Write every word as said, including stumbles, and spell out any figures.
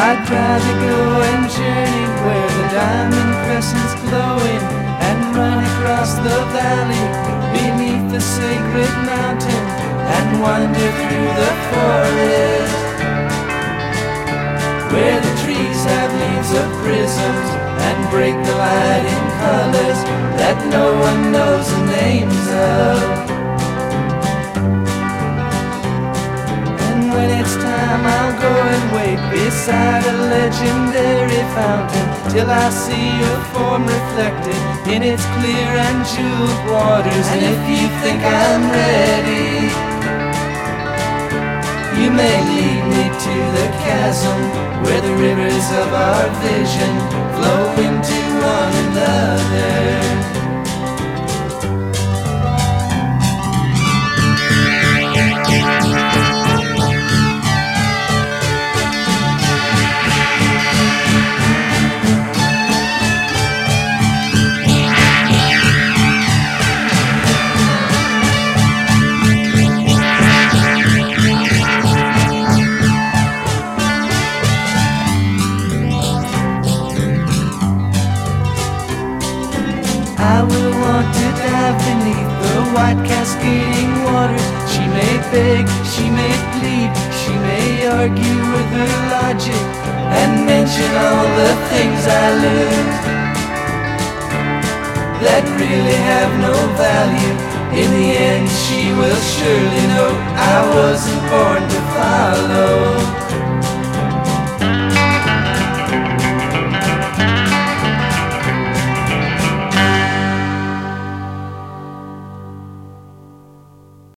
I'd rather go and journey where the diamond crescent's glowing, and run across the valley beneath the sacred mountain, and wander through the forest where the trees have leaves of prisms and break the light in colors that no one knows the names of. And when it's time, I'll go and wait beside a legendary fountain till I see your form reflected in its clear and jeweled waters. And if you think I'm ready, you may lead me to the chasm where the rivers of our vision flow into one another. I will want to dive beneath the white cascading waters. She may beg, she may plead, she may argue with her logic and mention all the things I lose that really have no value. In the end she will surely know I wasn't born to follow.